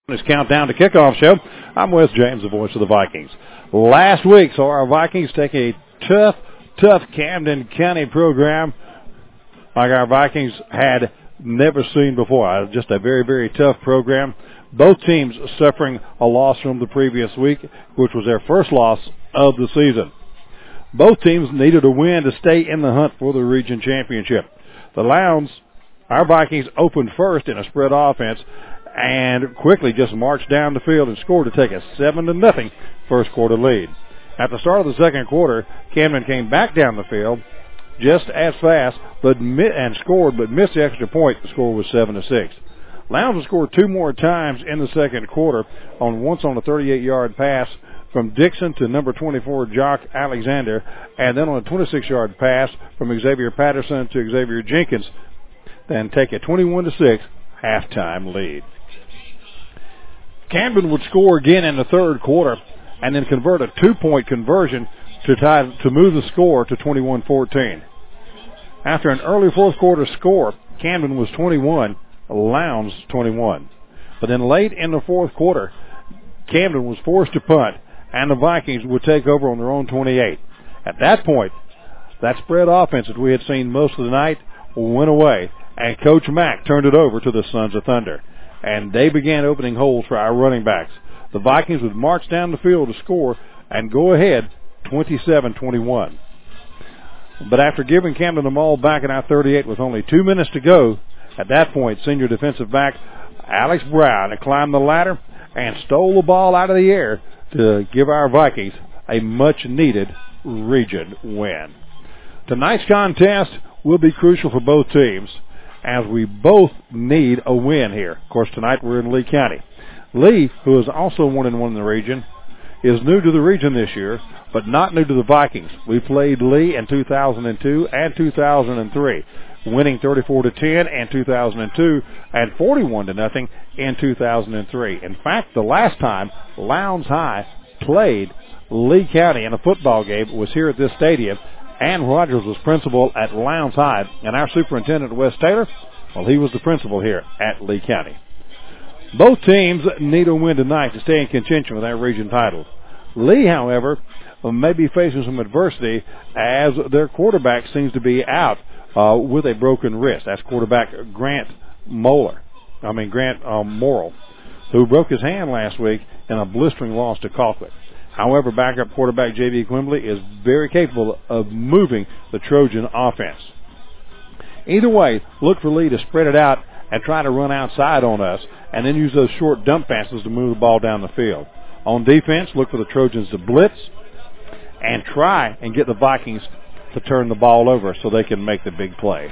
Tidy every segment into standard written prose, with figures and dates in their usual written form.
This countdown to kickoff show. I'm Wes James, the voice of the Vikings. Last week saw our Vikings take a tough Camden County program like our Vikings had never seen before. Just a very, very tough program. Both teams suffering a loss from the previous week, which was their first loss of the season. Both teams needed a win to stay in the hunt for the region championship. The Lowndes, our Vikings, opened first in a spread offense and quickly just marched down the field and scored to take a 7-0 first quarter lead. At the start of the second quarter, Camden came back down the field just as fast and scored, but missed the extra point. The score was 7-6. Lowndes scored two more times in the second quarter, once on a 38-yard pass from Dixon to number 24, Jock Alexander, and then on a 26-yard pass from Xavier Patterson to Xavier Jenkins, then take a 21-6 halftime lead. Camden would score again in the third quarter and then convert a two-point conversion to move the score to 21-14. After an early fourth quarter score, Camden was 21, Lowndes 21. But then late in the fourth quarter, Camden was forced to punt, and the Vikings would take over on their own 28. At that point, that spread offense that we had seen most of the night went away, and Coach Mack turned it over to the Sons of Thunder. And they began opening holes for our running backs. The Vikings would march down the field to score and go ahead 27-21. But after giving Camden the ball back in our 38 with only 2 minutes to go, at that point, senior defensive back Alex Brown had climbed the ladder and stole the ball out of the air to give our Vikings a much-needed region win. Tonight's contest will be crucial for both teams, as we both need a win here. Of course, tonight we're in Lee County. Lee, who is also 1-1 in the region, is new to the region this year, but not new to the Vikings. We played Lee in 2002 and 2003, winning 34-10 in 2002 and 41-0 in 2003. In fact, the last time Lowndes High played Lee County in a football game was here at this stadium. Ann Rogers was principal at Lowndes High, and our superintendent, Wes Taylor, well, he was the principal here at Lee County. Both teams need a win tonight to stay in contention with our region title. Lee, however, may be facing some adversity as their quarterback seems to be out with a broken wrist. That's quarterback Grant Morrill, who broke his hand last week in a blistering loss to Colquitt. However, backup quarterback J.B. Quimbley is very capable of moving the Trojan offense. Either way, look for Lee to spread it out and try to run outside on us, and then use those short dump passes to move the ball down the field. On defense, look for the Trojans to blitz and try and get the Vikings to turn the ball over so they can make the big play.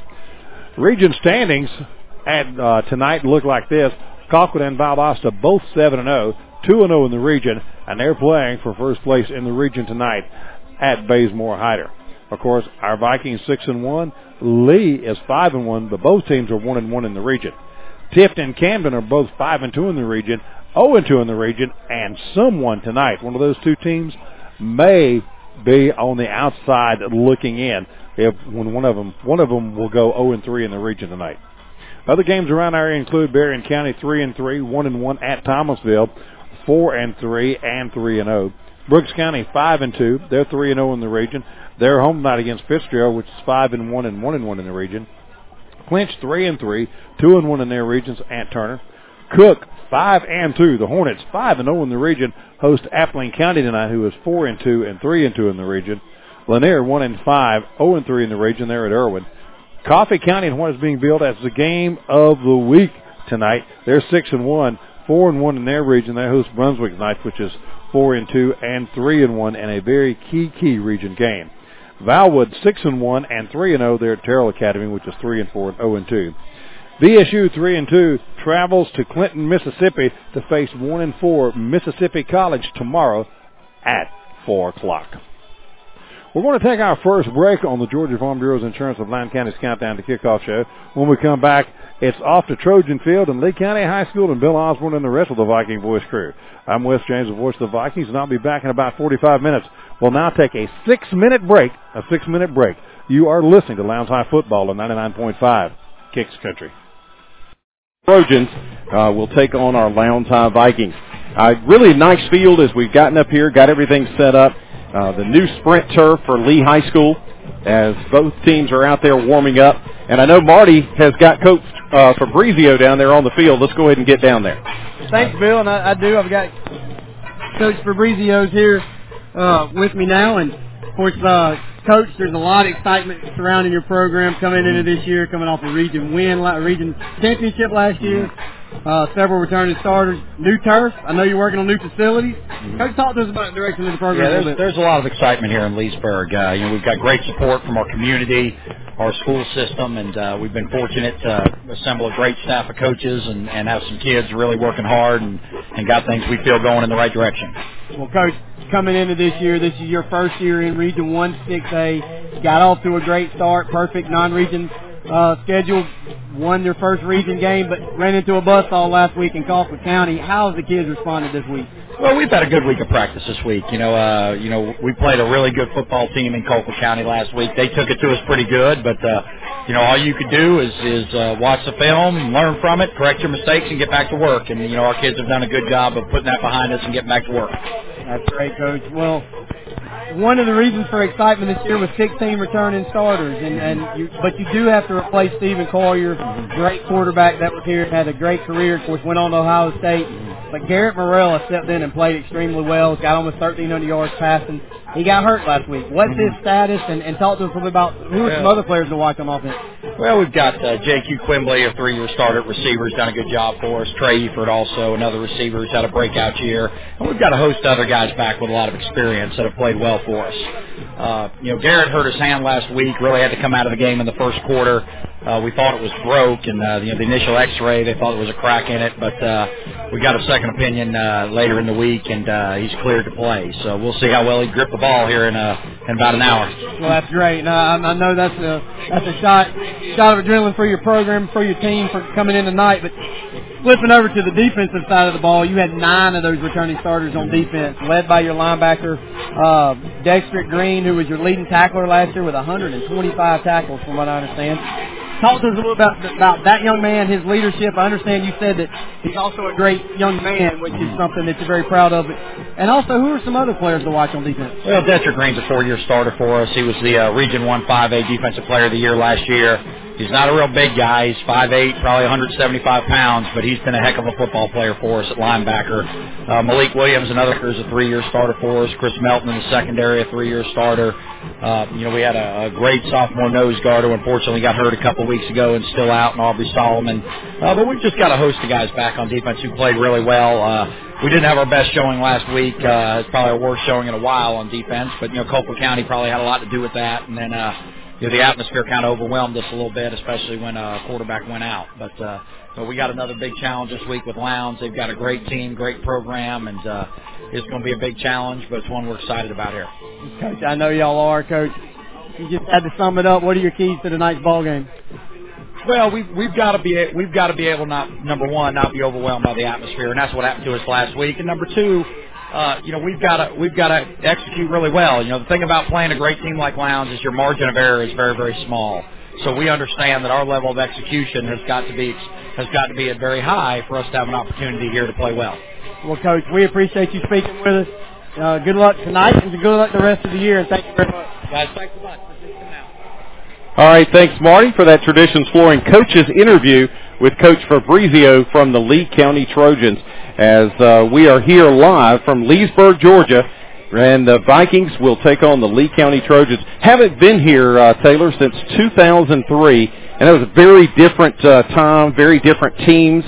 Region standings tonight look like this. Colquitt and Valdosta both 7-0. 2-0 in the region, and they're playing for first place in the region tonight at Bazemore Hyder. Of course, our Vikings 6-1. Lee is 5-1, but both teams are 1-1 in the region. Tifton and Camden are both 5-2 in the region, 0-2 in the region, and someone tonight, one of those two teams, may be on the outside looking in. When one of them will go 0-3 in the region tonight. Other games around our area include Berrien County 3-3, 1-1 at Thomasville, 4-3 and 3-0. Brooks County 5-2. They're 3-0 in the region. They're home tonight against Fitzgerald, which is 5-1 and 1-1 in the region. Clinch 3-3, 2-1 in their regions at Turner. Cook 5-2. The Hornets 5-0 in the region host Appling County tonight, who is 4-2 and 3-2 in the region. Lanier 1-5, 0-3 in the region. They're at Irwin. Coffee County and what is being billed as the game of the week tonight. They're 6-1. 4-1 in their region. They host Brunswick tonight, which is 4-2 and 3-1 in a very key region game. Valwood 6-1 and 3-0. They're at Terrell Academy, which is 3-4 and 0-2. VSU 3-2 travels to Clinton, Mississippi to face 1-4 Mississippi College tomorrow at 4:00. We're going to take our first break on the Georgia Farm Bureau's Insurance of Loudoun County's Countdown to Kickoff show. When we come back, it's off to Trojan Field and Lee County High School and Bill Osborne and the rest of the Viking Voice crew. I'm Wes James, the voice of the Vikings, and I'll be back in about 45 minutes. We'll now take a 6-minute break. You are listening to Lowndes High Football on 99.5 Kicks Country. Trojans will take on our Lowndes High Vikings. Really nice field as we've gotten up here, got everything set up. The new sprint turf for Lee High School as both teams are out there warming up. And I know Marty has got Coach Fabrizio down there on the field. Let's go ahead and get down there. Thanks, Bill, and I do. I've got Coach Fabrizio's here with me now, and of course, Coach, there's a lot of excitement surrounding your program coming into this year, coming off a region championship last year, several returning starters, new turf. I know you're working on new facilities. Coach, talk to us about the direction of the program. Yeah, there's a lot of excitement here in Leesburg. We've got great support from our community, our school system, and we've been fortunate to assemble a great staff of coaches and have some kids really working hard and got things we feel going in the right direction. Well, Coach, coming into this year, this is your first year in Region 1 6A. Got off to a great start, perfect non-region schedule. Won their first region game, but ran into a buzzsaw last week in Colquitt County. How have the kids responded this week? Well, we've had a good week of practice this week. We played a really good football team in Colquitt County last week. They took it to us pretty good, but all you could do is watch the film, learn from it, correct your mistakes, and get back to work. And our kids have done a good job of putting that behind us and getting back to work. That's great, Coach. Well, one of the reasons for excitement this year was 16 returning starters, but you do have to replace Stephen Collier, great quarterback that was here, had a great career, of course, went on to Ohio State. But Garrett Morella stepped in and played extremely well, got almost 1,300 yards passing. He got hurt last week. What's his status? And talk to us a little bit about who are some other players to watch on offense. Well, we've got J.Q. Quimbley, a 3-year starter at receiver, has done a good job for us. Trey Eford, also another receiver, who's had a breakout year. And we've got a host of other guys back with a lot of experience that have played well for us. Garrett hurt his hand last week, really had to come out of the game in the first quarter. We thought it was broke, and the initial X-ray, they thought there was a crack in it, but we got a second opinion later in the week, and he's cleared to play. So we'll see how well he gripped the ball here in about an hour. Well, that's great. Now, I know that's a shot of adrenaline for your program, for your team, for coming in tonight. But flipping over to the defensive side of the ball, you had 9 of those returning starters on defense, led by your linebacker, Dexter Green, who was your leading tackler last year with 125 tackles, from what I understand. Talk to us a little about that young man, his leadership. I understand you said that he's also a great young man, which is something that you're very proud of. And also, who are some other players to watch on defense? Well, Dexter Green's a 4-year starter for us. He was the Region 1 5A Defensive Player of the Year last year. He's not a real big guy. He's 5'8", probably 175 pounds, but he's been a heck of a football player for us at linebacker. Malik Williams, another, is a 3-year starter for us. Chris Melton in the secondary, a 3-year starter. We had a great sophomore nose guard who unfortunately got hurt a couple weeks ago and still out, and Aubrey Solomon. But we've just got a host of guys back on defense who played really well. We didn't have our best showing last week. It's probably our worst showing in a while on defense, but Colquitt County probably had a lot to do with that. And then the atmosphere kind of overwhelmed us a little bit, especially when a quarterback went out. But we got another big challenge this week with Lowndes. They've got a great team, great program, and it's going to be a big challenge, but it's one we're excited about here. Coach, I know y'all are, Coach. You just had to sum it up. What are your keys to tonight's ball game? Well, we've got to be able, number one, not be overwhelmed by the atmosphere, and that's what happened to us last week. And number two, we've got to execute really well. The thing about playing a great team like Lowndes is your margin of error is very, very small. So we understand that our level of execution has got to be at very high for us to have an opportunity here to play well. Well, Coach, we appreciate you speaking with us. Good luck tonight, and good luck the rest of the year. And thank you very much, guys. Thanks so much. All right, thanks, Marty, for that Traditions Flooring coaches interview with Coach Fabrizio from the Lee County Trojans, as we are here live from Leesburg, Georgia, and the Vikings will take on the Lee County Trojans. Haven't been here, Taylor, since 2003, and it was a very different time, very different teams.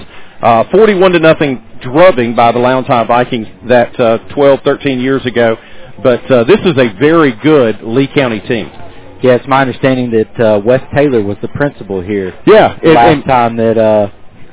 41-0 drubbing by the Lowndes High Vikings that 12, 13 years ago. But this is a very good Lee County team. Yeah, it's my understanding that Wes Taylor was the principal here. Yeah, last time that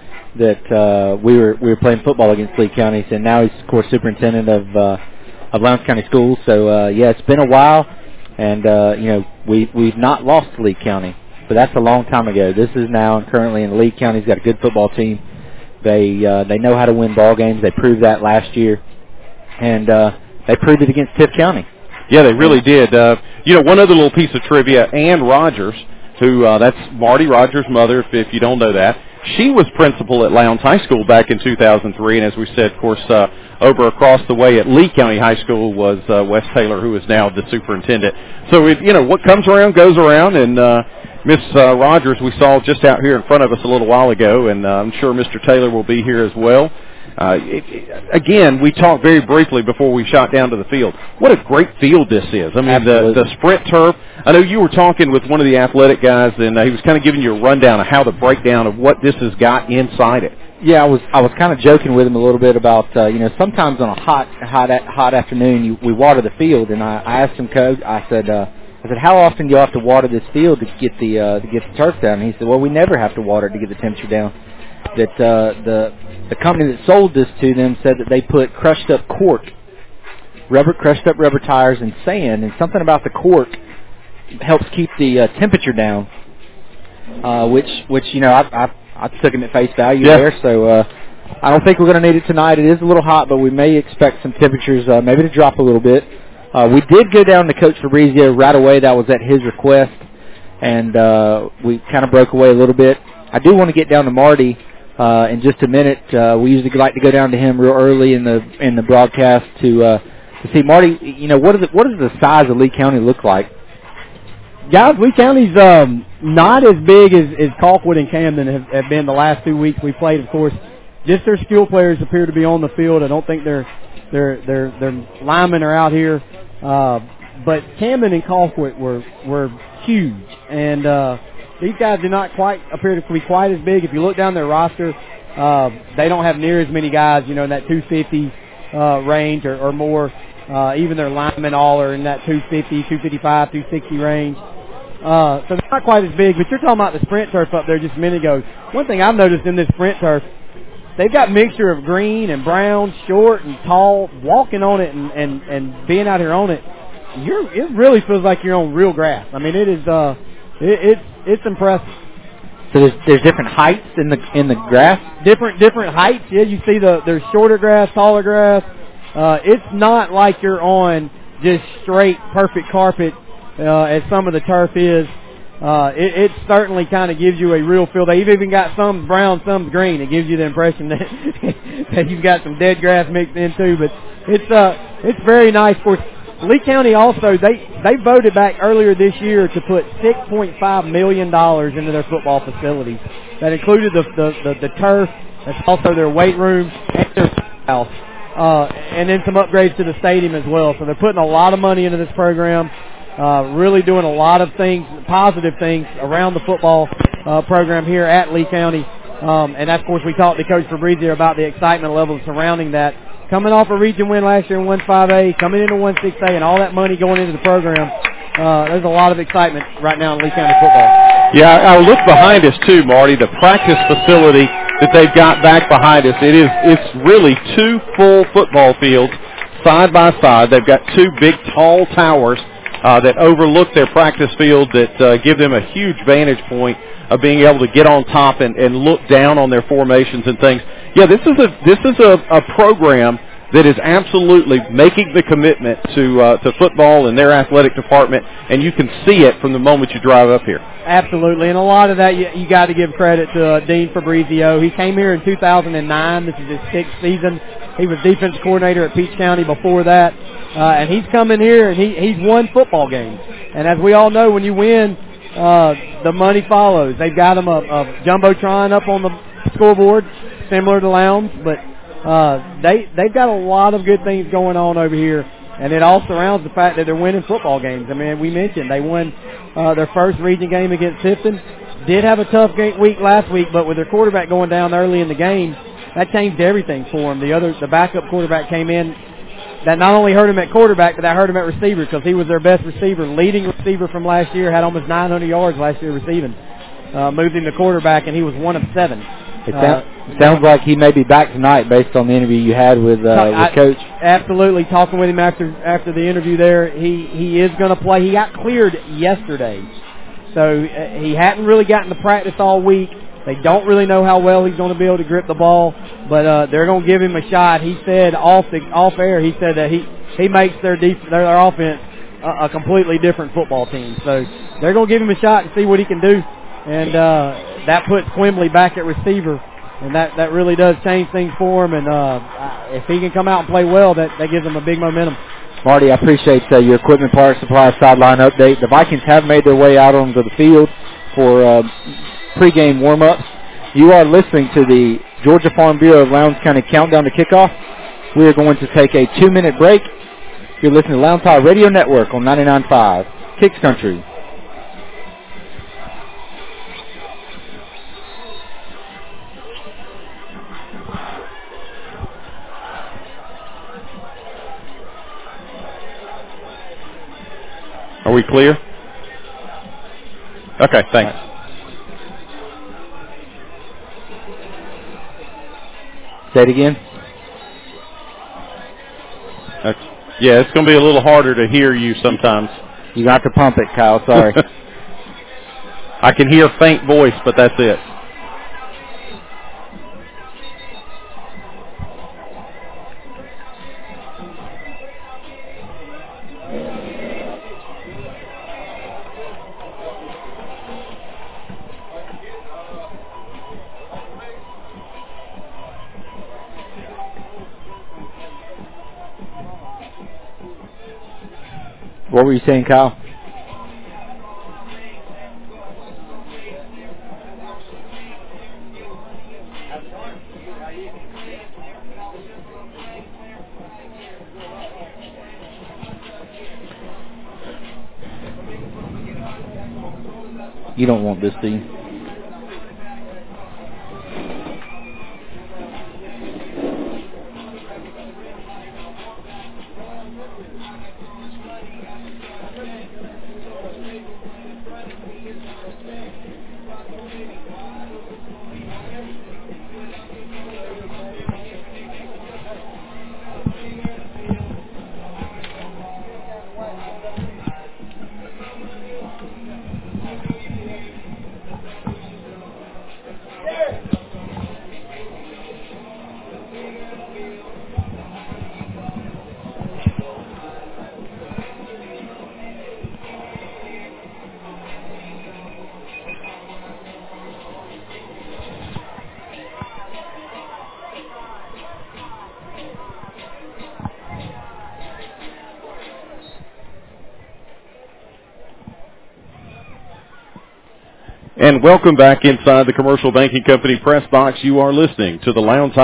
we were playing football against Lee County, and now he's of course superintendent of Lowndes County Schools. So yeah, it's been a while, and we've not lost to Lee County, but that's a long time ago. This is now currently in Lee County. He's got a good football team. They know how to win ball games. They proved that last year, and they proved it against Tift County. Yeah, they really did. One other little piece of trivia, Ann Rogers, who that's Marty Rogers' mother, if you don't know that, She was principal at Lowndes High School back in 2003, and as we said, of course, over across the way at Lee County High School was Wes Taylor, who is now the superintendent. So, what comes around goes around, and Miss Rogers we saw just out here in front of us a little while ago, and I'm sure Mr. Taylor will be here as well. Again, we talked very briefly before we shot down to the field. What a great field this is. I mean, the sprint turf. I know you were talking with one of the athletic guys, and he was kind of giving you a rundown of how the breakdown of what this has got inside it. Yeah, I was kind of joking with him a little bit about sometimes on a hot afternoon we water the field, and I asked him, Coach, I said how often do you have to water this field to get the turf down? And he said, well, we never have to water it to get the temperature down. That the company that sold this to them said that they put crushed up rubber tires and sand, and something about the cork helps keep the temperature down. Which I took him at face value there. So I don't think we're going to need it tonight. It is a little hot, but we may expect some temperatures maybe to drop a little bit. We did go down to Coach Fabrizio right away. That was at his request, and we kind of broke away a little bit. I do want to get down to Marty in just a minute. We usually like to go down to him real early in the broadcast to see Marty. What does the size of Lee County look like? Guys, Lee County's not as big as Colquitt and Camden have been the last 2 weeks we played. Of course, just their skill players appear to be on the field. I don't think their linemen are out here. But Camden and Colquitt were huge, and these guys do not quite appear to be quite as big. If you look down their roster, they don't have near as many guys, in that 250 range or more. Even their linemen all are in that 250, 255, 260 range. So they're not quite as big, but you're talking about the sprint turf up there just a minute ago. One thing I've noticed in this sprint turf, they've got a mixture of green and brown, short and tall. Walking on it and being out here on it, it really feels like you're on real grass. I mean, it is it's impressive. So there's different heights in the grass. Different heights. Yeah, you see there's shorter grass, taller grass. It's not like you're on just straight perfect carpet as some of the turf is. It certainly kind of gives you a real feel. They've even got some brown, some green. It gives you the impression that you've got some dead grass mixed in too. But it's very nice. Of course, Lee County also they voted back earlier this year to put $6.5 million into their football facilities. That included the turf. That's also their weight room and their house. And then some upgrades to the stadium as well. So they're putting a lot of money into this program, really doing a lot of things, positive things around the football program here at Lee County. And of course, we talked to Coach Fabrizio about the excitement level surrounding that. Coming off a region win last year in 1-5A, coming into 1-6A, and all that money going into the program, there's a lot of excitement right now in Lee County football. Yeah, I look behind us too, Marty. The practice facility that they've got back behind us, it's really two full football fields side by side. They've got two big tall towers that overlook their practice field that give them a huge vantage point of being able to get on top and look down on their formations and things. Yeah, this is a program that is absolutely making the commitment to football and their athletic department, and you can see it from the moment you drive up here. Absolutely, and a lot of that you got to give credit to Dean Fabrizio. He came here in 2009. This is his 6th season. He was defensive coordinator at Peach County before that, and he's coming here and he's won football games. And as we all know, when you win, the money follows. They've got him a jumbotron up on the scoreboard, similar to Lowndes, but they've got a lot of good things going on over here, and it all surrounds the fact that they're winning football games. I mean, we mentioned they won their first region game against Tifton. Did have a tough week last week, but with their quarterback going down early in the game, that changed everything for them. The backup quarterback came in. That not only hurt him at quarterback, but that hurt him at receiver because he was their best receiver, leading receiver from last year, had almost 900 yards last year receiving. Moved him to quarterback, and he was 1 of 7. It sounds like he may be back tonight based on the interview you had with Coach. Absolutely. Talking with him after the interview there, he is going to play. He got cleared yesterday, so he hadn't really gotten to practice all week. They don't really know how well he's going to be able to grip the ball, but they're going to give him a shot. He said off air, he said that he makes their offense a completely different football team. So they're going to give him a shot and see what he can do. and that puts Quimbley back at receiver, and that really does change things for him. And if he can come out and play well, that gives him a big momentum. Marty, I appreciate your equipment parts supply sideline update. The Vikings have made their way out onto the field for pregame warm-ups. You are listening to the Georgia Farm Bureau of Lowndes County Countdown to Kickoff. We are going to take a 2-minute break. You're listening to Lowndes High Radio Network on 99.5 Kicks Country. Are we clear? Okay, thanks. Say it again. Yeah, it's going to be a little harder to hear you sometimes. You got to pump it, Kyle. Sorry. I can hear a faint voice, but that's it. What were you saying, Kyle? You don't want this, do you? And welcome back inside the Commercial Banking Company press box. You are listening to the Lowndes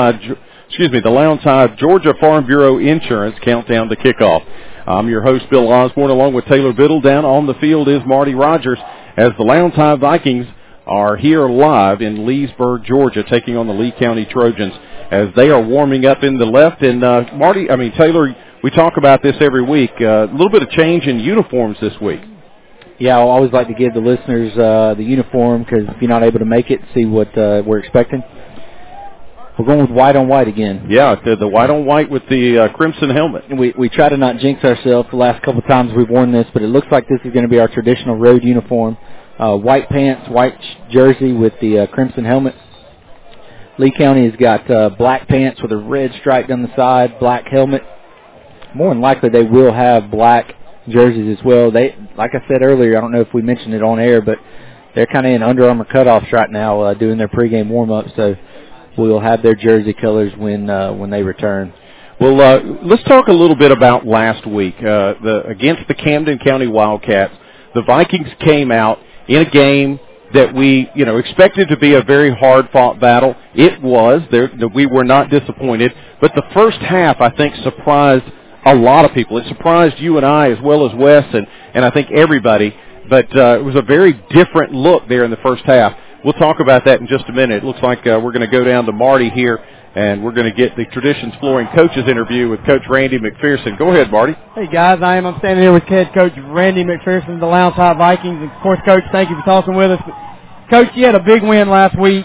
High Georgia Farm Bureau Insurance Countdown to Kickoff. I'm your host, Bill Osborne, along with Taylor Biddle. Down on the field is Marty Rogers as the Lowndes High Vikings are here live in Leesburg, Georgia, taking on the Lee County Trojans as they are warming up in the left. And Taylor, we talk about this every week. A little bit of change in uniforms this week. Yeah, I always like to give the listeners the uniform because if you're not able to make it, see what we're expecting. We're going with white on white again. Yeah, the white on white with the crimson helmet. We try to not jinx ourselves the last couple of times we've worn this, but it looks like this is going to be our traditional road uniform. White pants, white jersey with the crimson helmet. Lee County has got black pants with a red stripe down the side, black helmet. More than likely they will have black jerseys as well. They, like I said earlier, I don't know if we mentioned it on air, but they're kind of in Under Armour cutoffs right now doing their pregame warm-up, so we'll have their jersey colors when they return. Well, let's talk a little bit about last week. Against the Camden County Wildcats, the Vikings came out in a game that we expected to be a very hard-fought battle. It was. We were not disappointed, but the first half, I think, surprised a lot of people. It surprised you and I as well as Wes and I think everybody. But it was a very different look there in the first half. We'll talk about that in just a minute. It looks like we're going to go down to Marty here, and we're going to get the Traditions Flooring Coaches interview with Coach Randy McPherson. Go ahead, Marty. Hey, guys. I'm standing here with head coach Randy McPherson of the Lowndes High Vikings. And, of course, Coach, thank you for talking with us. But, Coach, you had a big win last week.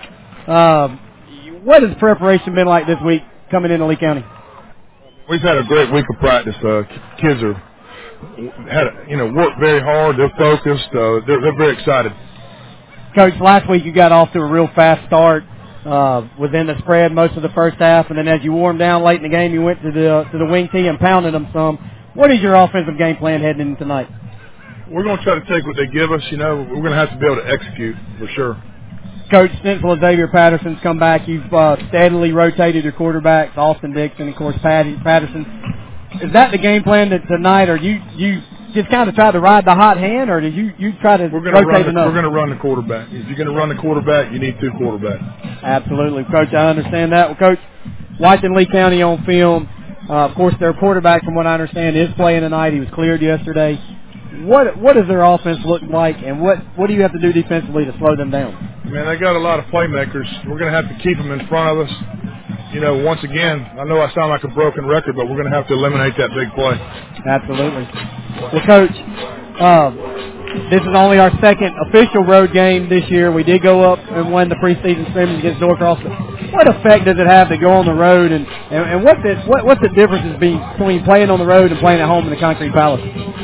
What has preparation been like this week coming into Lee County? We've had a great week of practice. Kids are worked very hard. They're focused. They're very excited. Coach, last week you got off to a real fast start within the spread most of the first half, and then as you wore them down late in the game, you went to the wing tee and pounded them some. What is your offensive game plan heading into tonight? we're going to try to take what they give us. You know, we're going to have to be able to execute for sure. Coach Stencil and Xavier Patterson's come back. You've steadily rotated your quarterbacks, Austin Dixon, of course, Patterson. Is that the game plan tonight, or you just kind of try to ride the hot hand, or did you try to rotate enough? We're going to run the quarterback. If you're going to run the quarterback, you need two quarterbacks. Absolutely. Coach, I understand that. Well, Coach, watching Lee County on film, of course, their quarterback, from what I understand, is playing tonight. He was cleared yesterday. What does their offense look like, and what do you have to do defensively to slow them down? Man, they got a lot of playmakers. We're going to have to keep them in front of us. You know, once again, I know I sound like a broken record, but we're going to have to eliminate that big play. Absolutely. Well, Coach, this is only our second official road game this year. We did go up and win the preseason scrimmage against Norcross. What effect does it have to go on the road, and what's the difference between playing on the road and playing at home in the Concrete Palace?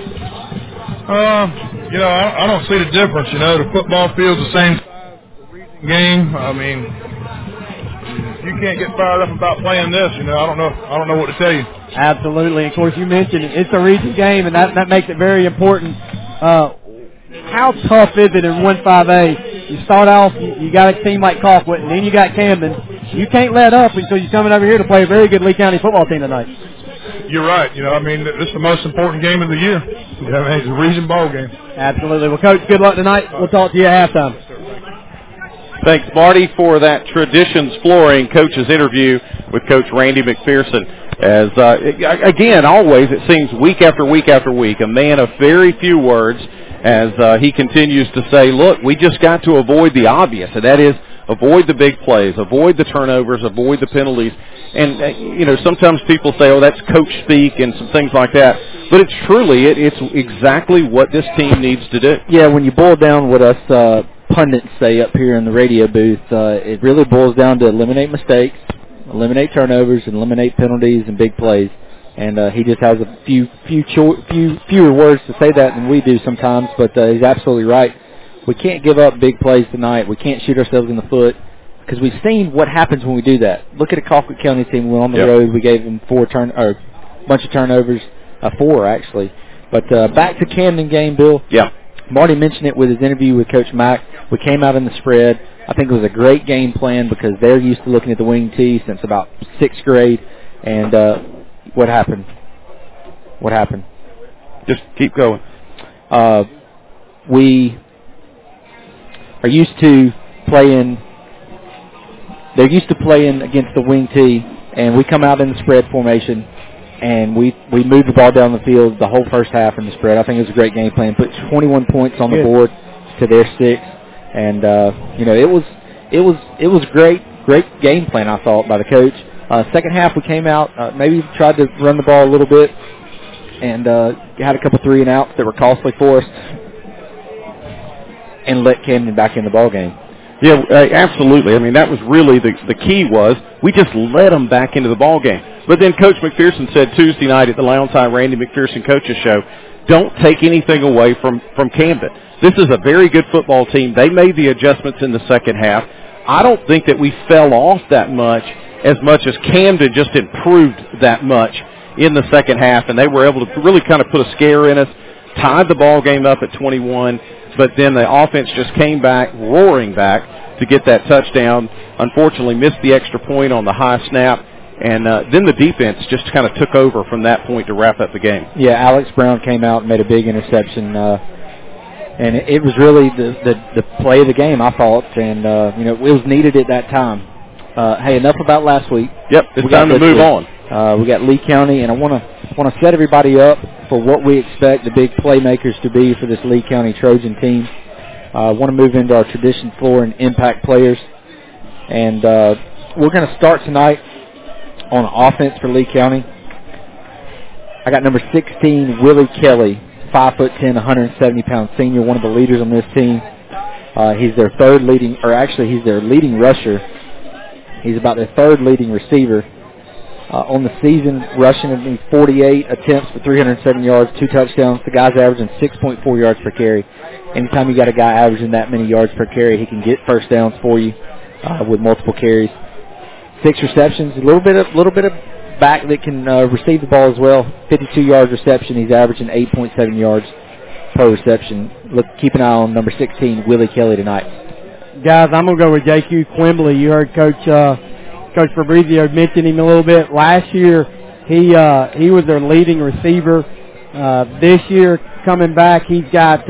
You know, I don't see the difference. You know, the football field's the same game. I mean, you can't get fired up about playing this. You know, I don't know what to tell you. Absolutely. Of course, you mentioned it's a region game, and that makes it very important. How tough is it in 1-5A? You start off, you got a team like Colquitt, and then you got Camden. You can't let up until you're coming over here to play a very good Lee County football team tonight. You're right. You know, I mean, this is the most important game of the year. You know, it's a region ball game. Absolutely. Well, Coach, good luck tonight. We'll talk to you at halftime. Thanks, Marty, for that Traditions Flooring coach's interview with Coach Randy McPherson. As again, always it seems week after week after week, a man of very few words. As he continues to say, look, we just got to avoid the obvious, and that is avoid the big plays, avoid the turnovers, avoid the penalties. And, you know, sometimes people say, oh, that's coach speak and some things like that. But it's truly, it's exactly what this team needs to do. Yeah, when you boil down what us pundits say up here in the radio booth, it really boils down to eliminate mistakes, eliminate turnovers, and eliminate penalties and big plays. And he just has a fewer words to say that than we do sometimes, but he's absolutely right. We can't give up big plays tonight. We can't shoot ourselves in the foot because we've seen what happens when we do that. Look at a Colquitt County team. We went on the road. We gave them a bunch of turnovers, 4 actually. But back to Camden game, Bill. Yeah. Marty mentioned it with his interview with Coach Mack. We came out in the spread. I think it was a great game plan because they're used to looking at the wing tee since about 6th grade. And what happened? What happened? Just keep going. We are used to playing. They're used to playing against the wing tee, and we come out in the spread formation, and we moved the ball down the field the whole first half in the spread. I think it was a great game plan. Put 21 points on the board to their 6, and you know, it was great game plan, I thought, by the coach. Second half we came out, maybe tried to run the ball a little bit, and had a couple 3-and-outs that were costly for us, and let Camden back in the ball game. Yeah, absolutely. I mean, that was really the key was we just let them back into the ball game. But then Coach McPherson said Tuesday night at the Lowndes High Randy McPherson Coaches Show, don't take anything away from Camden. This is a very good football team. They made the adjustments in the second half. I don't think that we fell off that much as Camden just improved that much in the second half, and they were able to really kind of put a scare in us, tied the ball game up at 21, but then the offense just came back, roaring back to get that touchdown. Unfortunately, missed the extra point on the high snap, and then the defense just kind of took over from that point to wrap up the game. Yeah, Alex Brown came out and made a big interception, and it was really the play of the game, I thought, and you know, it was needed at that time. Hey, enough about last week. Yep, it's time to move on. We got Lee County, and I want to set everybody up for what we expect the big playmakers to be for this Lee County Trojan team. I want to move into our Tradition Flooring impact players, and we're going to start tonight on offense for Lee County. I got number 16, Willie Kelly, 5'10", 170-pound senior, one of the leaders on this team. He's their leading rusher. He's about their third leading receiver. On the season, rushing 48 attempts for 307 yards, 2 touchdowns. The guy's averaging 6.4 yards per carry. Anytime you got a guy averaging that many yards per carry, he can get first downs for you with multiple carries. 6 receptions, a little bit of back that can receive the ball as well. 52 yards reception. He's averaging 8.7 yards. per reception. Keep an eye on number 16, Willie Kelly, tonight. Guys, I'm going to go with J.Q. Quimbley. You heard Coach Fabrizio mention him a little bit. Last year, he was their leading receiver. This year, coming back, he's got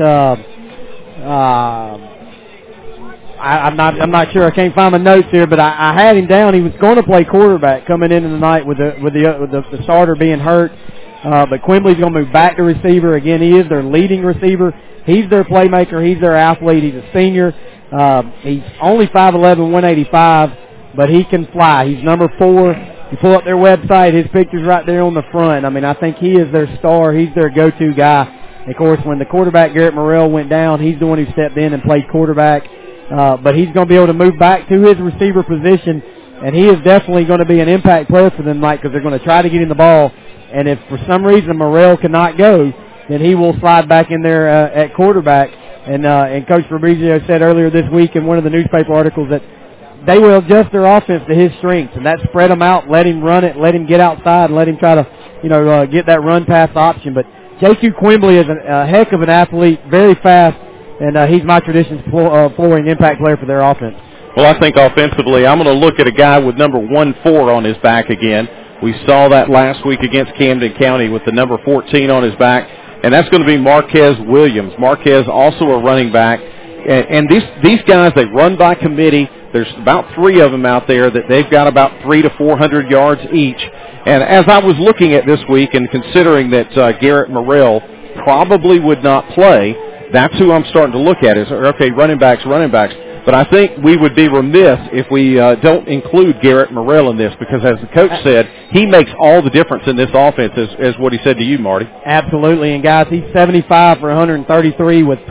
I'm not sure. I can't find my notes here, but I had him down. He was going to play quarterback coming into the night with the starter being hurt. But Quimbley's going to move back to receiver. Again, he is their leading receiver. He's their playmaker. He's their athlete. He's a senior. He's only 5'11", 185, but he can fly. He's number 4. You pull up their website, his picture's right there on the front. I mean, I think he is their star. He's their go-to guy. And of course, when the quarterback, Garrett Morrell, went down, he's the one who stepped in and played quarterback. But he's going to be able to move back to his receiver position, and he is definitely going to be an impact player for them tonight because they're going to try to get him the ball. And if for some reason Morrell cannot go, then he will slide back in there at quarterback. And Coach Fabrizio said earlier this week in one of the newspaper articles that they will adjust their offense to his strengths, and that spread him out, let him run it, let him get outside, and let him try to, get that run-pass option. But J.Q. Quimbley is a heck of an athlete, very fast, and he's my Traditions flooring impact player for their offense. Well, I think offensively, I'm going to look at a guy with number 14 on his back again. We saw that last week against Camden County with the number 14 on his back, and that's going to be Marquez Williams. Marquez also a running back, and these guys, they run by committee. There's about 3 of them out there that they've got about 300 to 400 yards each. And as I was looking at this week and considering that Garrett Morrell probably would not play, that's who I'm starting to look at is, okay, running backs. But I think we would be remiss if we don't include Garrett Morrell in this because, as the coach said, he makes all the difference in this offense, as what he said to you, Marty. Absolutely. And, guys, he's 75 for 133 with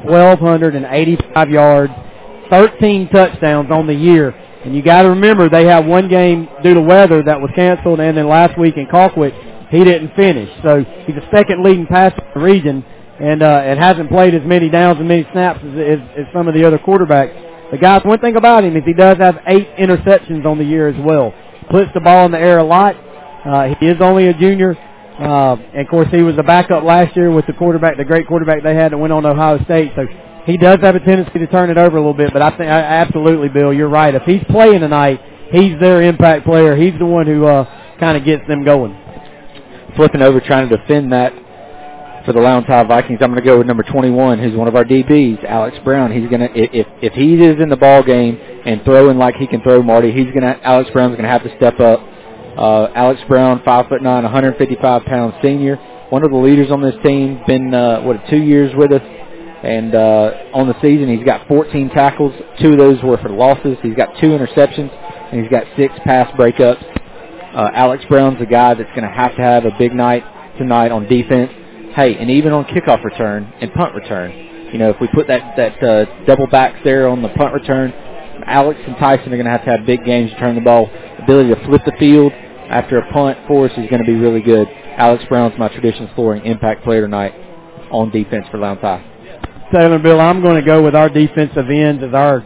1,285 yards, 13 touchdowns on the year. And you got to remember they have one game due to weather that was canceled, and then last week in Colquitt he didn't finish. So he's the second leading passer in the region and hasn't played as many downs and many snaps as some of the other quarterbacks. But, guys, one thing about him is he does have 8 interceptions on the year as well. Puts the ball in the air a lot. He is only a junior. And, of course, he was the backup last year with the great quarterback they had that went on to Ohio State. So he does have a tendency to turn it over a little bit. But I think absolutely, Bill, you're right. If he's playing tonight, he's their impact player. He's the one who kind of gets them going. Flipping over, trying to defend that for the Lowndes Vikings, I'm going to go with number 21, who's one of our DBs, Alex Brown. He's going to, if he is in the ball game and throwing like he can throw, Marty, Alex Brown's going to have to step up. Alex Brown, 5'9", 155-pound senior, one of the leaders on this team. Been 2 years with us, and on the season he's got 14 tackles. 2 of those were for losses. He's got 2 interceptions, and he's got 6 pass breakups. Alex Brown's a guy that's going to have a big night tonight on defense. Hey, and even on kickoff return and punt return, if we put that double backs there on the punt return, Alex and Tyson are going to have big games to turn the ball. Ability to flip the field after a punt for us is going to be really good. Alex Brown's my Traditions flooring impact player tonight on defense for Lowndes High. Taylor, Bill, I'm going to go with our defensive ends as our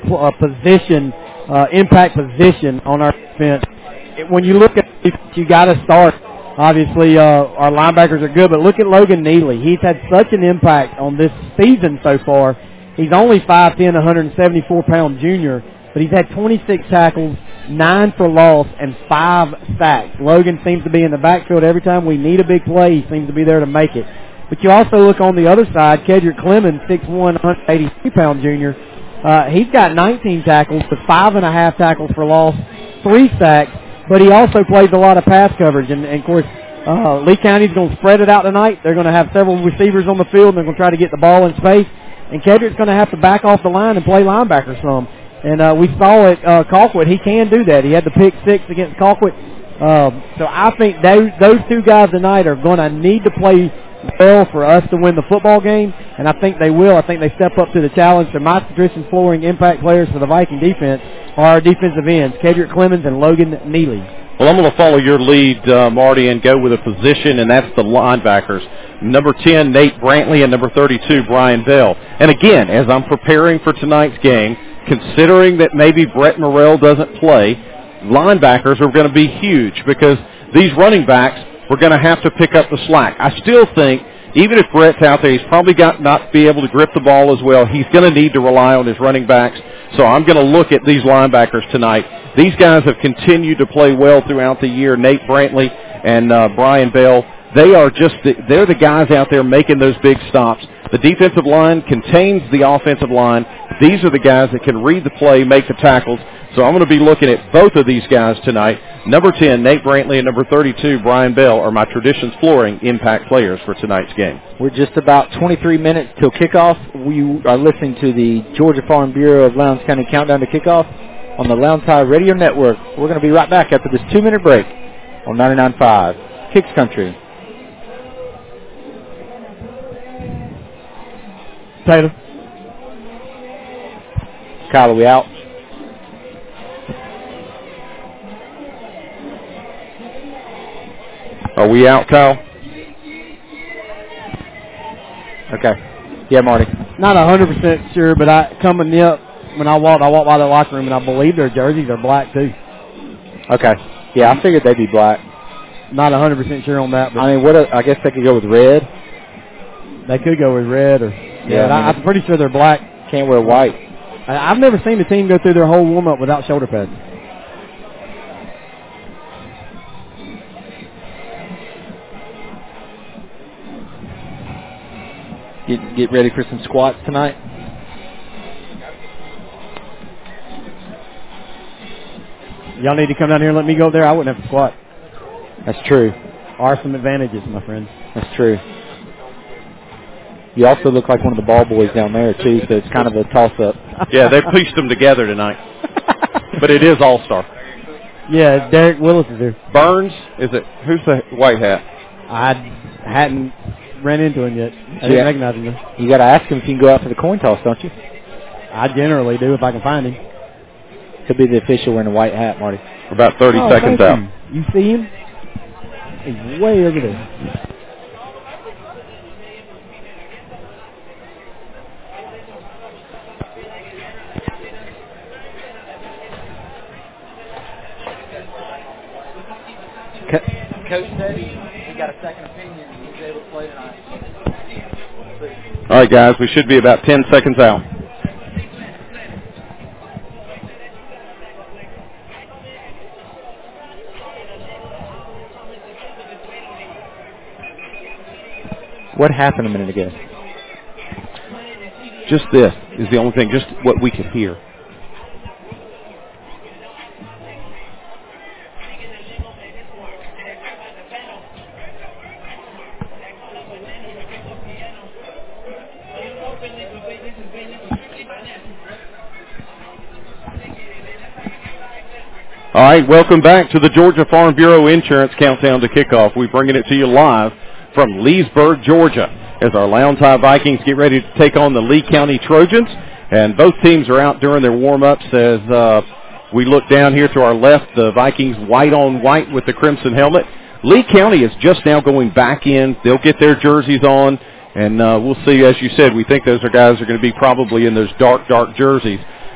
position, impact position on our defense. When you look at defense, you got to start. Obviously, our linebackers are good, but look at Logan Neely. He's had such an impact on this season so far. He's only 5'10", 174-pound junior, but he's had 26 tackles, 9 for loss, and 5 sacks. Logan seems to be in the backfield every time we need a big play. He seems to be there to make it. But you also look on the other side, Kedrick Clemens, 6'1", 183-pound junior. He's got 19 tackles, with 5.5 tackles for loss, 3 sacks. But he also plays a lot of pass coverage. And of course, Lee County's going to spread it out tonight. They're going to have several receivers on the field, and they're going to try to get the ball in space. And Kedrick's going to have to back off the line and play linebacker some. And we saw at Colquitt, he can do that. He had the pick 6 against Colquitt. So I think those 2 guys tonight are going to need to play well for us to win the football game, and I think they will. I think they step up to the challenge. So my Traditions flooring impact players for the Viking defense are our defensive ends, Kedrick Clemens and Logan Neely. Well, I'm going to follow your lead, Marty, and go with a position, and that's the linebackers. Number 10, Nate Brantley, and number 32, Brian Bell. And again, as I'm preparing for tonight's game, considering that maybe Brett Morrell doesn't play, linebackers are going to be huge because these running backs we're going to have to pick up the slack. I still think even if Brett's out there, he's probably not be able to grip the ball as well. He's going to need to rely on his running backs. So I'm going to look at these linebackers tonight. These guys have continued to play well throughout the year. Nate Brantley and Brian Bell, they're the guys out there making those big stops. The defensive line contains the offensive line. These are the guys that can read the play, make the tackles. So I'm going to be looking at both of these guys tonight. Number 10, Nate Brantley, and number 32, Brian Bell, are my Traditions Flooring impact players for tonight's game. We're just about 23 minutes till kickoff. We are listening to the Georgia Farm Bureau of Lowndes County Countdown to Kickoff on the Lowndes High Radio Network. We're going to be right back after this 2-minute break on 99.5 Kicks Country. Taylor. Kyle, are we out? Are we out, Kyle? Okay. Yeah, Marty. Not 100% sure, but coming up, when I walked by the locker room, and I believe their jerseys are black, too. Okay. Yeah, I figured they'd be black. Not 100% sure on that. But I mean, I guess they could go with red. They could go with red. I'm pretty sure they're black. Can't wear white. I've never seen the team go through their whole warm-up without shoulder pads. Get ready for some squats tonight. Y'all need to come down here and let me go there. I wouldn't have to squat. That's true. Are some advantages, my friend. That's true. You also look like one of the ball boys down there, too, so it's kind of a toss-up. Yeah, they pieced them together tonight. But it is all-star. Yeah, Derek Willis is here. Burns, is it? Who's the white hat? I hadn't ran into him yet. I didn't recognize him. You got to ask him if you can go out for the coin toss, don't you? I generally do if I can find him. Could be the official wearing a white hat, Marty. About 30 seconds out. You see him? He's way over there. Coach said he got a second opinion. He's able to play tonight. All right, guys, we should be about 10 seconds out. What happened a minute ago? Just this is the only thing, just what we could hear. All right, welcome back to the Georgia Farm Bureau Insurance Countdown to Kickoff. We're bringing it to you live from Leesburg, Georgia, as our Lowndes High Vikings get ready to take on the Lee County Trojans. And both teams are out during their warm-ups as we look down here to our left, the Vikings white on white with the crimson helmet. Lee County is just now going back in. They'll get their jerseys on, and we'll see. As you said, we think those guys are going to be probably in those dark jerseys.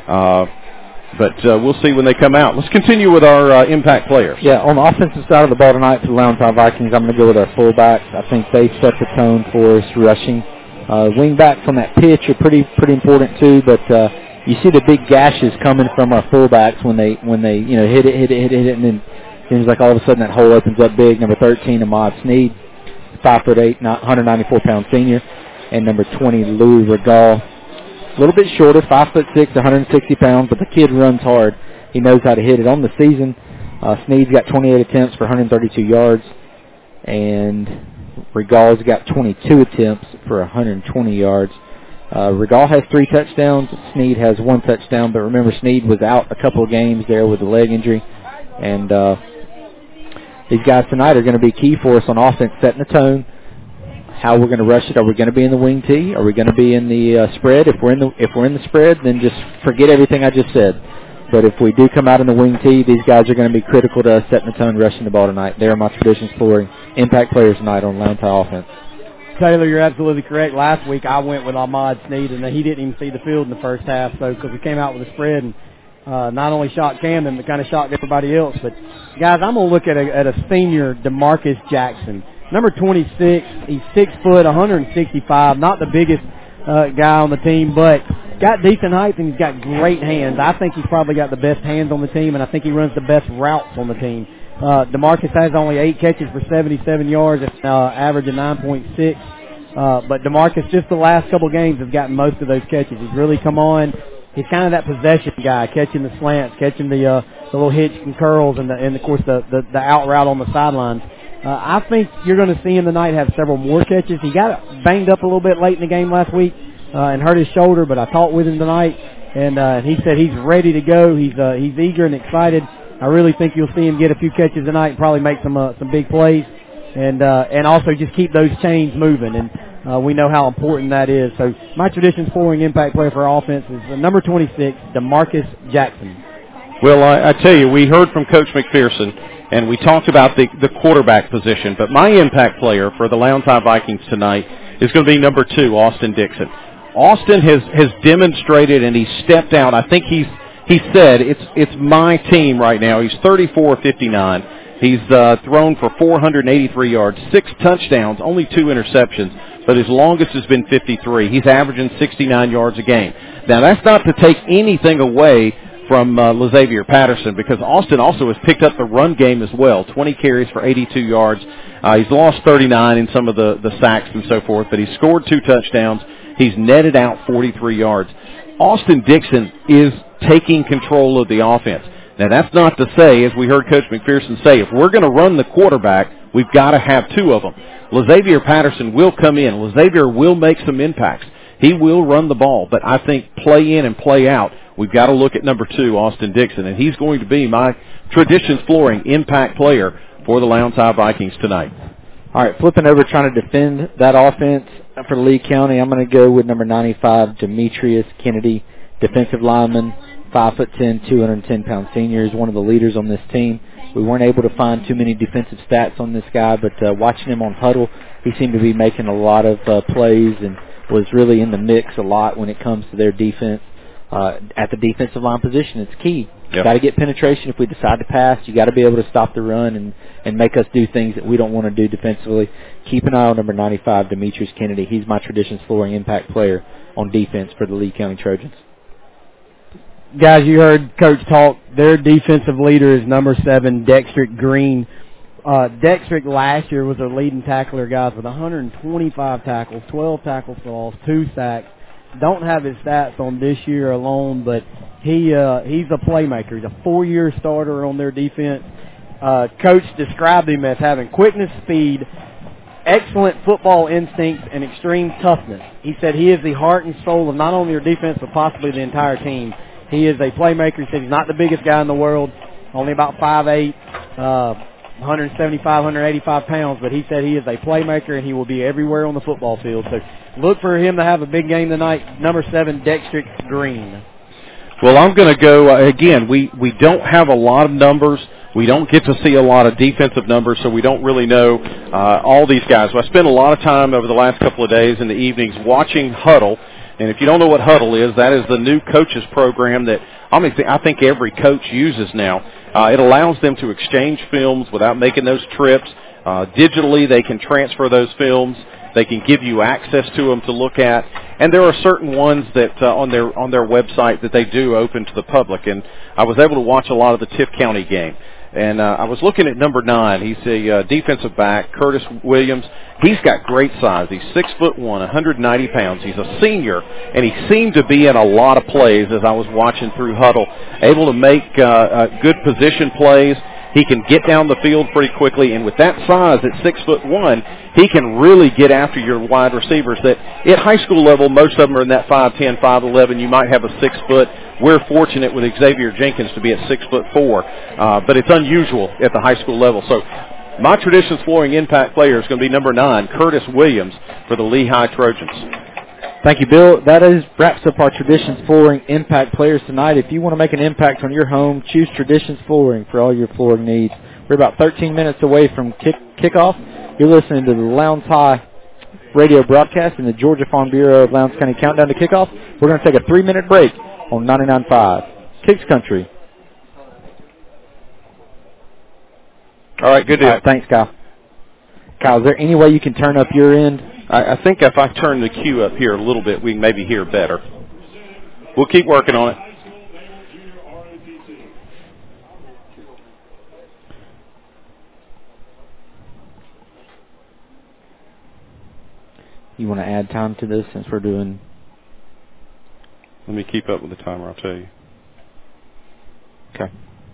But we'll see when they come out. Let's continue with our impact players. Yeah, on the offensive side of the ball tonight for the Lowndes High Vikings, I'm going to go with our fullbacks. I think they set the tone for us rushing. Wingbacks on that pitch are pretty important too, but you see the big gashes coming from our fullbacks when they hit it, and then it seems like all of a sudden that hole opens up big. Number 13, Ahmad Sneed, 5'8", 194-pound senior, and number 20, Louis Regal. A little bit shorter, 5'6", 160 pounds, but the kid runs hard. He knows how to hit it. On the season, Sneed's got 28 attempts for 132 yards, and Regal's got 22 attempts for 120 yards. Regal has 3 touchdowns. Sneed has 1 touchdown, but remember, Sneed was out a couple of games there with a leg injury, and these guys tonight are going to be key for us on offense, setting the tone. How we're going to rush it? Are we going to be in the wing tee? Are we going to be in the spread? If we're in the spread, then just forget everything I just said. But if we do come out in the wing tee, these guys are going to be critical to us setting the tone, rushing the ball tonight. They're my Traditions Flooring impact players tonight on Lowndes High offense. Taylor, you're absolutely correct. Last week I went with Ahmad Sneed, and he didn't even see the field in the first half, so because we came out with a spread and not only shocked Camden, but kind of shocked everybody else. But guys, I'm going to look at a senior, DeMarcus Jackson. Number 26, he's 6 foot, 165, not the biggest guy on the team, but got decent height and he's got great hands. I think he's probably got the best hands on the team, and I think he runs the best routes on the team. DeMarcus has only 8 catches for 77 yards, average of 9.6. But DeMarcus, just the last couple games, has gotten most of those catches. He's really come on. He's kind of that possession guy, catching the slants, catching the little hitch and curls, and of course the out route on the sidelines. I think you're going to see him tonight have several more catches. He got banged up a little bit late in the game last week and hurt his shoulder, but I talked with him tonight, and he said he's ready to go. He's eager and excited. I really think you'll see him get a few catches tonight and probably make some big plays, and also just keep those chains moving. And we know how important that is. So my Traditions Flooring impact player for offense is number 26, DeMarcus Jackson. Well, I tell you, we heard from Coach McPherson, and we talked about the quarterback position, but my impact player for the Lowndes High Vikings tonight is going to be number 2, Austin Dixon. Austin has demonstrated, and he's stepped out. I think he said it's my team right now. He's 34-59. He's thrown for 483 yards, 6 touchdowns, only 2 interceptions, but his longest has been 53. He's averaging 69 yards a game. Now, that's not to take anything away from LaXavier Patterson, because Austin also has picked up the run game as well, 20 carries for 82 yards. He's lost 39 in some of the sacks and so forth, but he's scored 2 touchdowns. He's netted out 43 yards. Austin Dixon is taking control of the offense. Now, that's not to say, as we heard Coach McPherson say, if we're going to run the quarterback, we've got to have 2 of them. LaXavier Patterson will come in. LaXavier will make some impacts. He will run the ball, but I think play in and play out, we've got to look at number 2, Austin Dixon, and he's going to be my Traditions Flooring impact player for the Lowndes High Vikings tonight. All right, flipping over, trying to defend that offense for Lee County, I'm going to go with number 95, Demetrius Kennedy, defensive lineman, 5'10", 210-pound senior. He's one of the leaders on this team. We weren't able to find too many defensive stats on this guy, but watching him on Huddle, he seemed to be making a lot of plays and was really in the mix a lot when it comes to their defense. At the defensive line position, it's key. Yep. Got to get penetration if we decide to pass. You got to be able to stop the run and make us do things that we don't want to do defensively. Keep an eye on number 95, Demetrius Kennedy. He's my Traditions Flooring impact player on defense for the Lee County Trojans. Guys, you heard Coach talk. Their defensive leader is number 7, Dextrick Green. Dextrick last year was their leading tackler, guys, with 125 tackles, 12 tackles for loss, 2 sacks. Don't have his stats on this year alone, but he's a playmaker. He's a 4-year starter on their defense. Coach described him as having quickness, speed, excellent football instincts, and extreme toughness. He said he is the heart and soul of not only their defense, but possibly the entire team. He is a playmaker. He said he's not the biggest guy in the world, only about 5'8", 175, 185 pounds, but he said he is a playmaker and he will be everywhere on the football field. So look for him to have a big game tonight. Number 7, Dextrick Green. Well, I'm going to go, again, we don't have a lot of numbers. We don't get to see a lot of defensive numbers, so we don't really know all these guys. So I spent a lot of time over the last couple of days in the evenings watching Huddle. And if you don't know what Huddle is, that is the new coaches program that I think every coach uses now. It allows them to exchange films without making those trips. Digitally, they can transfer those films. They can give you access to them to look at. And there are certain ones that on their website that they do open to the public. And I was able to watch a lot of the Tift County game. And I was looking at number 9. He's a defensive back, Curtis Williams. He's got great size. He's 6'1", 190 pounds. He's a senior, and he seemed to be in a lot of plays as I was watching through Huddle, able to make good position plays. He can get down the field pretty quickly, and with that size at 6'1", he can really get after your wide receivers that at high school level, most of them are in that 5'10", 5'11". You might have a 6 foot. We're fortunate with Xavier Jenkins to be at 6'4", but it's unusual at the high school level. So my Traditions Flooring impact player is going to be number 9, Curtis Williams, for the Lehigh Trojans. Thank you, Bill. That wraps up our Traditions Flooring impact players tonight. If you want to make an impact on your home, choose Traditions Flooring for all your flooring needs. We're about 13 minutes away from kickoff. You're listening to the Lowndes High radio broadcast in the Georgia Farm Bureau of Lowndes County Countdown to Kickoff. We're going to take a 3-minute break on 99.5 Kicks Country. All right, good deal. All right, thanks, Kyle. Kyle, is there any way you can turn up your end? I think if I turn the cue up here a little bit, we can maybe hear better. We'll keep working on it. You want to add time to this since we're doing... Let me keep up with the timer, I'll tell you. Okay.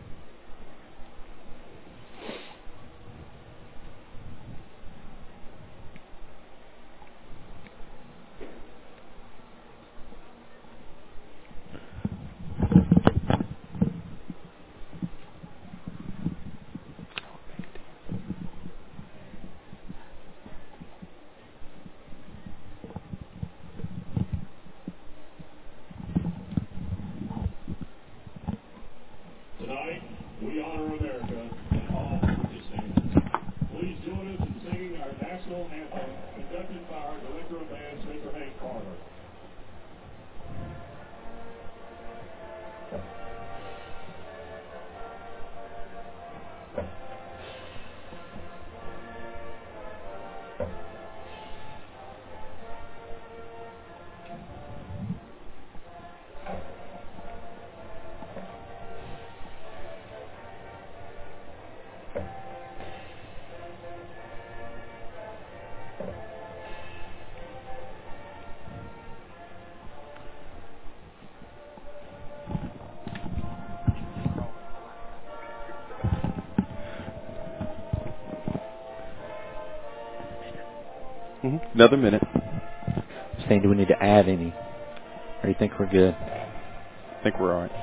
Another minute. Saying, do we need to add any? Or do you think we're good? I think we're all right.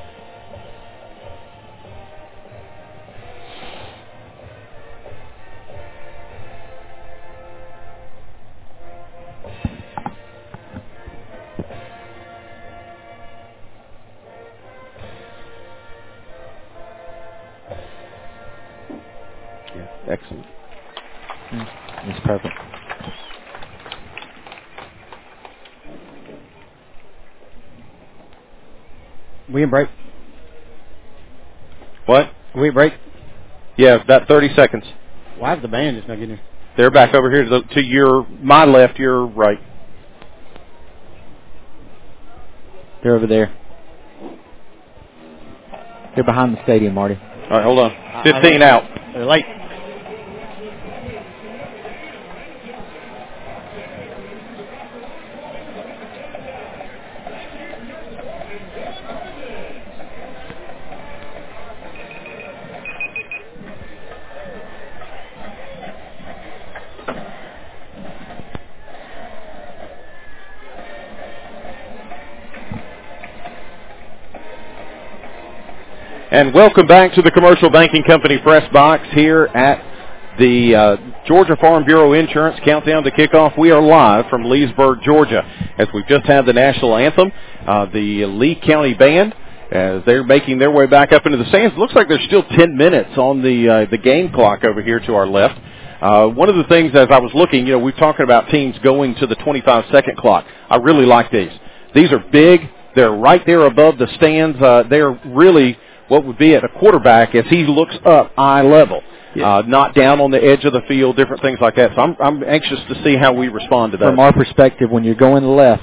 Yeah, excellent. That's perfect. We can break. What? We break. Yeah, about 30 seconds. Why is the band just not getting here? They're back over here to my left, your right. They're over there. They're behind the stadium, Marty. All right, hold on. 15 out. They're late. And welcome back to the Commercial Banking Company press box here at the Georgia Farm Bureau Insurance Countdown to Kickoff. We are live from Leesburg, Georgia, as we've just had the national anthem. The Lee County Band, as they're making their way back up into the stands. It looks like there's still 10 minutes on the game clock over here to our left. One of the things, as I was looking, we're talking about teams going to the 25-second clock. I really like these. These are big. They're right there above the stands. They're really what would be at a quarterback as he looks up eye level, not down on the edge of the field, different things like that. So I'm anxious to see how we respond to that. From our perspective, when you're going left,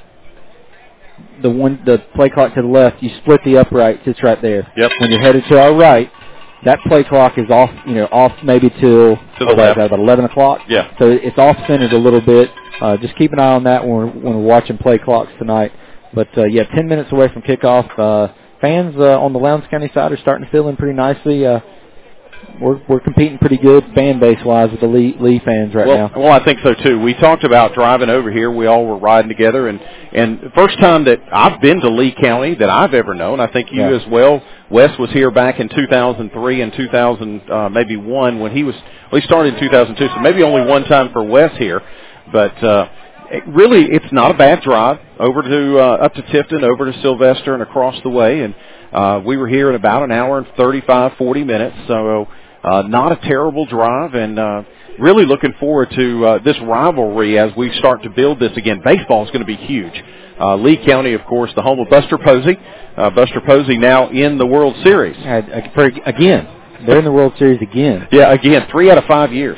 the play clock to the left, you split the upright, it's right there. Yep. When you're headed to our right, that play clock is off, off maybe till the left. About 11 o'clock. Yeah. So it's off-centered a little bit. Just keep an eye on that when we're watching play clocks tonight. But, 10 minutes away from kickoff. Fans on the Lowndes County side are starting to fill in pretty nicely. We're competing pretty good fan base wise with the Lee fans now. Well, I think so too. We talked about driving over here. We all were riding together, and the first time that I've been to Lee County that I've ever known. I think you as well. Wes was here back in 2003 and 2001 when he started in 2002. So maybe only one time for Wes here, but. Really, it's not a bad drive over to up to Tifton, over to Sylvester, and across the way. And we were here in about an hour and 40 minutes, so not a terrible drive. And really looking forward to this rivalry as we start to build this again. Baseball is going to be huge. Lee County, of course, the home of Buster Posey. Buster Posey now in the World Series. Again, they're in the World Series again. Yeah, again, 3 out of 5 years.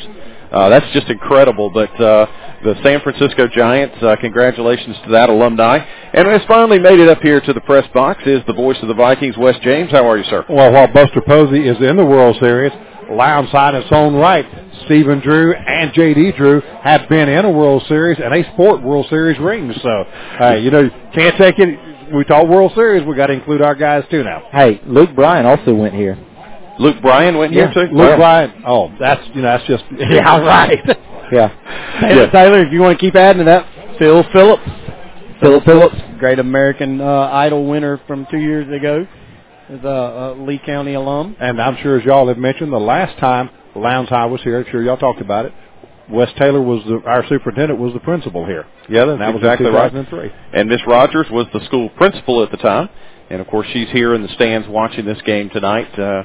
That's just incredible. But the San Francisco Giants, congratulations to that alumni. And has finally made it up here to the press box is the voice of the Vikings, Wes James. How are you, sir? Well, while Buster Posey is in the World Series, Lowndes in its own right, Stephen Drew and J.D. Drew have been in a World Series and a sport World Series rings. So, can't take it. We talk World Series, we got to include our guys too now. Hey, Luke Bryan also went here. Luke Bryan went here too? Luke Bryan. Oh, that's just yeah, right. Yeah. Taylor, if you want to keep adding to that, Phil Phillips. Phil Phillips, great American Idol winner from 2 years ago, is a Lee County alum. And I'm sure, as y'all have mentioned, the last time Lowndes High was here, I'm sure y'all talked about it, Wes Taylor was our superintendent, was the principal here. Yeah, that's exactly right. 2003. And Miss Rogers was the school principal at the time. And, of course, she's here in the stands watching this game tonight.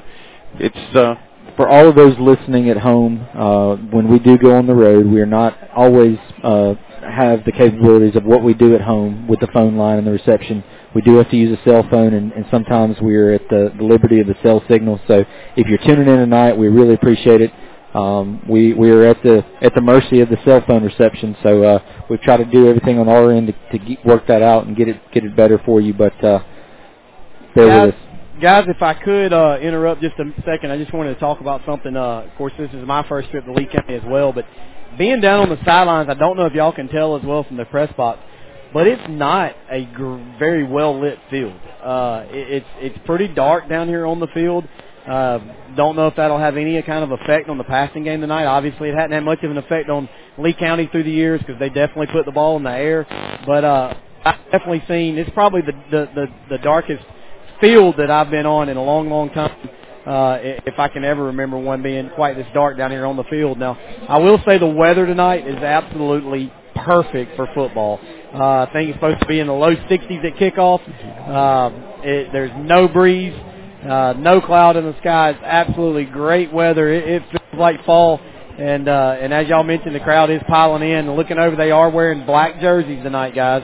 For all of those listening at home, when we do go on the road, we are not always have the capabilities of what we do at home with the phone line and the reception. We do have to use a cell phone, and sometimes we're at the liberty of the cell signal. So if you're tuning in tonight, we really appreciate it. We are at the mercy of the cell phone reception. So we've tried to do everything on our end to work that out and get it better for you. But bear with us. Guys, if I could interrupt just a second, I just wanted to talk about something. Of course, this is my first trip to Lee County as well, but being down on the sidelines, I don't know if y'all can tell as well from the press box, but it's not a very well-lit field. It's pretty dark down here on the field. Don't know if that'll have any kind of effect on the passing game tonight. Obviously, it hadn't had much of an effect on Lee County through the years because they definitely put the ball in the air, but I've definitely seen it's probably the darkest field that I've been on in a long, long time, if I can ever remember one being quite this dark down here on the field. Now, I will say the weather tonight is absolutely perfect for football. I think it's supposed to be in the low 60s at kickoff. There's no breeze, no cloud in the sky. It's absolutely great weather. It feels like fall. And as y'all mentioned, the crowd is piling in. And looking over, they are wearing black jerseys tonight, guys.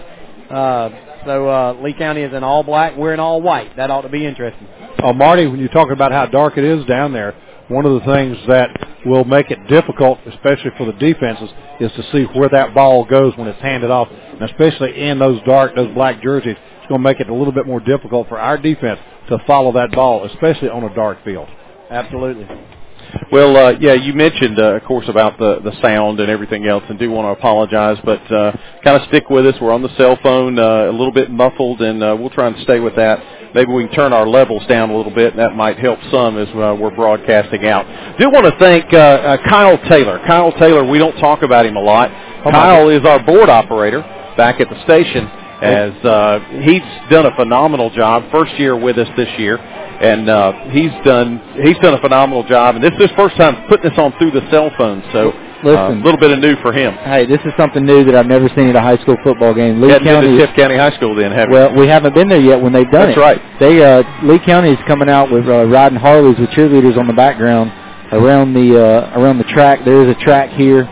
So Lee County is in all black. We're in all white. That ought to be interesting. Oh, Marty, when you talk about how dark it is down there, one of the things that will make it difficult, especially for the defenses, is to see where that ball goes when it's handed off. And especially in those black jerseys, it's going to make it a little bit more difficult for our defense to follow that ball, especially on a dark field. Absolutely. Well, you mentioned, of course, about the sound and everything else, and do want to apologize, but kind of stick with us. We're on the cell phone, a little bit muffled, and we'll try and stay with that. Maybe we can turn our levels down a little bit, and that might help some as we're broadcasting out. Do want to thank Kyle Taylor. Kyle Taylor, we don't talk about him a lot. Kyle is our board operator back at the station, as he's done a phenomenal job. First year with us this year. And he's done a phenomenal job, and this is his first time putting this on through the cell phone, so a little bit of new for him. Hey, this is something new that I've never seen at a high school football game. Lee County, Tift County High School, then, have you? Well, we haven't been there yet when they've done it. That's right. Lee County is coming out with riding Harleys with cheerleaders on the background around the track. There is a track here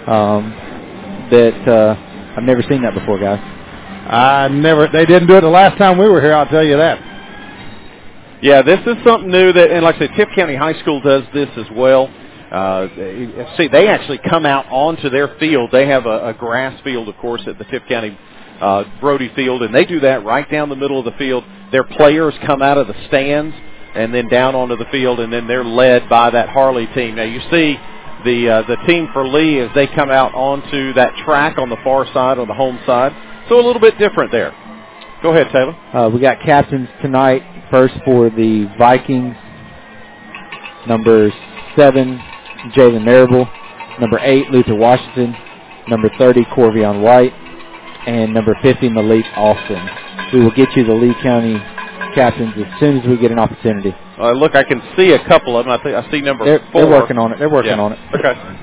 that I've never seen that before, guys. They didn't do it the last time we were here, I'll tell you that. Yeah, this is something new that, and like I said, Tift County High School does this as well. They actually come out onto their field. They have a grass field, of course, at the Tift County Brody Field, and they do that right down the middle of the field. Their players come out of the stands and then down onto the field, and then they're led by that Harley team. Now, you see the team for Lee as they come out onto that track on the far side, on the home side. So a little bit different there. Go ahead, Taylor. We got captains tonight. First for the Vikings, number 7, Jalen Marable, number 8, Luther Washington, number 30, Corvion White, and number 50, Malik Austin. We will get you the Lee County captains as soon as we get an opportunity. Look, I can see a couple of them. I see number 4. They're working on it. On it. Okay.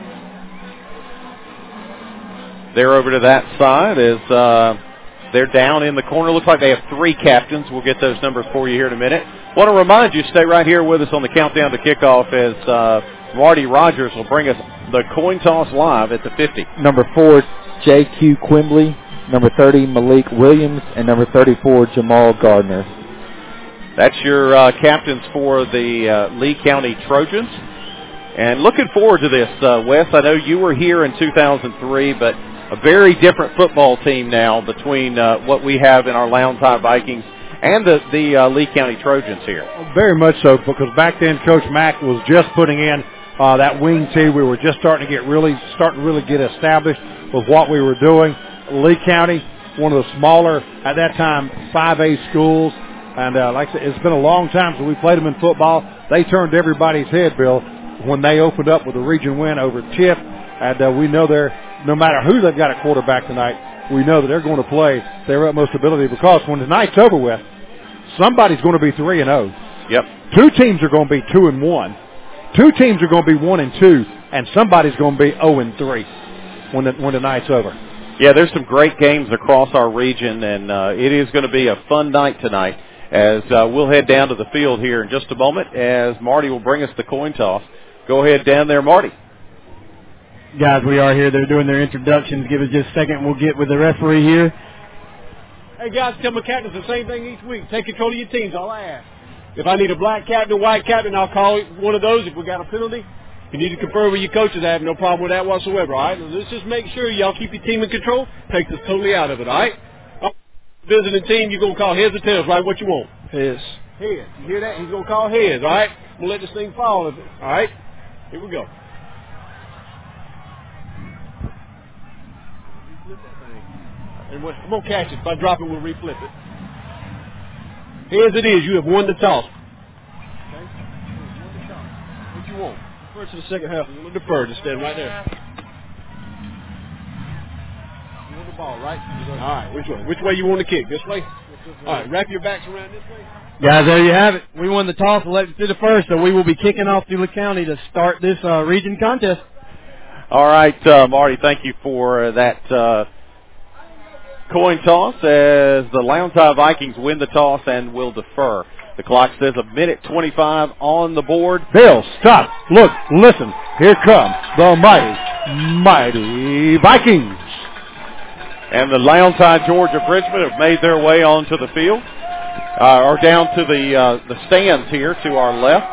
They're over to that side as they're down in the corner. Looks like they have 3 captains. We'll get those numbers for you here in a minute. Want to remind you, stay right here with us on the countdown to kickoff as Marty Rogers will bring us the coin toss live at the 50. Number 4, J.Q. Quimbley. Number 30, Malik Williams. And number 34, Jamal Gardner. That's your captains for the Lee County Trojans. And looking forward to this, Wes. I know you were here in 2003, but a very different football team now between what we have in our Lowndes High Vikings and the Lee County Trojans here. Very much so, because back then Coach Mack was just putting in that wing team. We were just starting to really get established with what we were doing. Lee County, one of the smaller, at that time, 5A schools. And like I said, it's been a long time since we played them in football. They turned everybody's head, Bill, when they opened up with a region win over Tiff. And we know no matter who they've got at quarterback tonight, we know that they're going to play their utmost ability, because when tonight's over with, somebody's going to be 3-0. Yep. 2 teams are going to be 2-1. 2 teams are going to be 1-2, and somebody's going to be 0-3 when the night's over. Yeah, there's some great games across our region, and it is going to be a fun night tonight as we'll head down to the field here in just a moment as Marty will bring us the coin toss. Go ahead down there, Marty. Guys, we are here. They're doing their introductions. Give us just a second. We'll get with the referee here. Hey, guys, tell my captains the same thing each week. Take control of your teams, all I ask. If I need a black captain, a white captain, I'll call one of those if we got a penalty. If you need to confer with your coaches, I have no problem with that whatsoever, all right? Let's just make sure y'all keep your team in control. Takes us totally out of it, all right? Visiting team, you're going to call heads or tails, right? What you want? Heads. Heads. You hear that? He's going to call heads, all right? We'll let this thing fall, all right? Here we go. And I'm going to catch it. If I drop it, we'll reflip it. Heads it is. You have won the toss. Okay? What you want? First or the second half? We'll defer. Just stand right there. You want the ball, right? All right. Which way? Which way you want to kick? This way? All right. Wrap your backs around this way. Guys, there you have it. We won the toss, elected to the first, so we will be kicking off to Lee County to start this region contest. All right, Marty, thank you for that coin toss as the Lowndes High Vikings win the toss and will defer. The clock says 1:25 on the board. Bill, stop, look, listen. Here come the mighty Vikings. And the Lowndes High Georgia Bridgman have made their way onto the field, or down to the stands here to our left.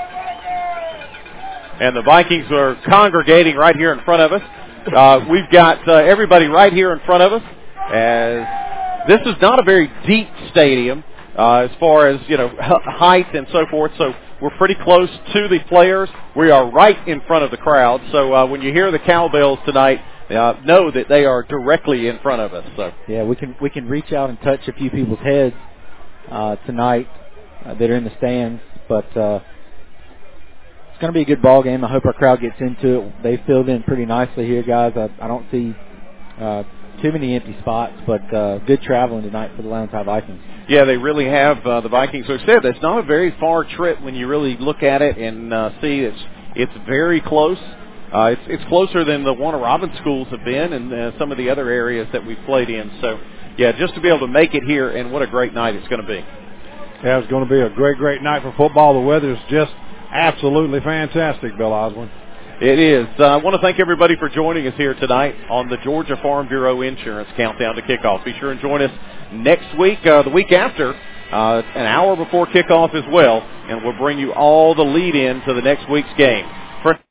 And the Vikings are congregating right here in front of us. We've got everybody right here in front of us, as this is not a very deep stadium as far as, height and so forth, so we're pretty close to the players. We are right in front of the crowd, so when you hear the cowbells tonight, know that they are directly in front of us. So yeah, we can reach out and touch a few people's heads tonight that are in the stands, but it's going to be a good ball game. I hope our crowd gets into it. They filled in pretty nicely here, guys. I don't see too many empty spots, but good traveling tonight for the Lowndes High Vikings. Yeah, they really have. The Vikings, like I said, it's not a very far trip when you really look at it and see it's very close. It's closer than the Warner Robins schools have been and some of the other areas that we've played in. So, yeah, just to be able to make it here, and what a great night it's going to be. Yeah, it's going to be a great, great night for football. The weather's just absolutely fantastic, Bill Osborne. It is. I want to thank everybody for joining us here tonight on the Georgia Farm Bureau Insurance Countdown to Kickoff. Be sure and join us next week, the week after, an hour before kickoff as well, and we'll bring you all the lead-in to the next week's game.